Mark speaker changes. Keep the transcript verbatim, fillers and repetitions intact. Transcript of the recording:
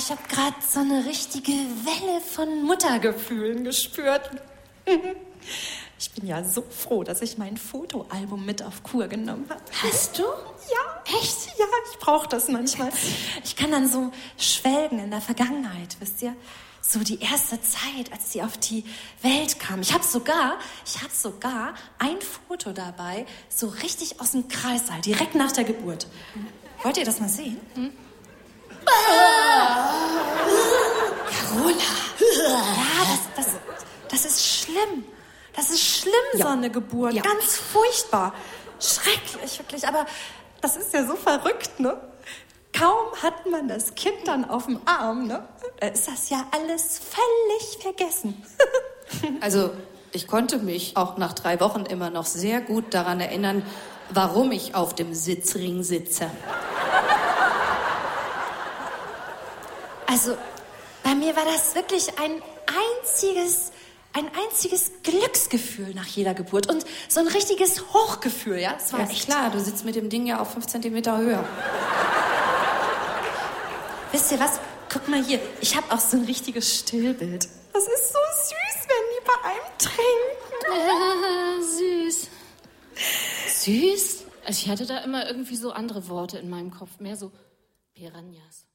Speaker 1: ich habe gerade so eine richtige Welle von Muttergefühlen gespürt. Ich bin ja so froh, dass ich mein Fotoalbum mit auf Kur genommen habe.
Speaker 2: Hast du?
Speaker 1: Ja. Echt? Ja, ich brauche das manchmal. Ich kann dann so schwelgen in der Vergangenheit, wisst ihr? So die erste Zeit, als sie auf die Welt kam. Ich habe sogar, ich habe sogar ein Foto dabei, so richtig aus dem Kreissaal, direkt nach der Geburt. Wollt ihr das mal sehen? Hm? Carola! Ja, das, das, das ist schlimm. Das ist schlimm, ja. So eine Geburt. Ja. Ganz furchtbar. Schrecklich, wirklich. Aber das ist ja so verrückt, ne? Kaum hat man das Kind dann auf dem Arm, ne? Da ist das ja alles völlig vergessen.
Speaker 2: Also, ich konnte mich auch nach drei Wochen immer noch sehr gut daran erinnern, warum ich auf dem Sitzring sitze.
Speaker 1: Also, bei mir war das wirklich ein einziges, ein einziges Glücksgefühl nach jeder Geburt und so ein richtiges Hochgefühl, ja? Das war
Speaker 2: ja,
Speaker 1: echt
Speaker 2: klar, du sitzt mit dem Ding ja auf fünf Zentimeter höher.
Speaker 1: Wisst ihr was? Guck mal hier, ich habe auch so ein richtiges Stillbild. Das ist so süß, wenn die bei einem trinken.
Speaker 3: Äh, süß. Süß? Also ich hatte da immer irgendwie so andere Worte in meinem Kopf, mehr so Piranhas.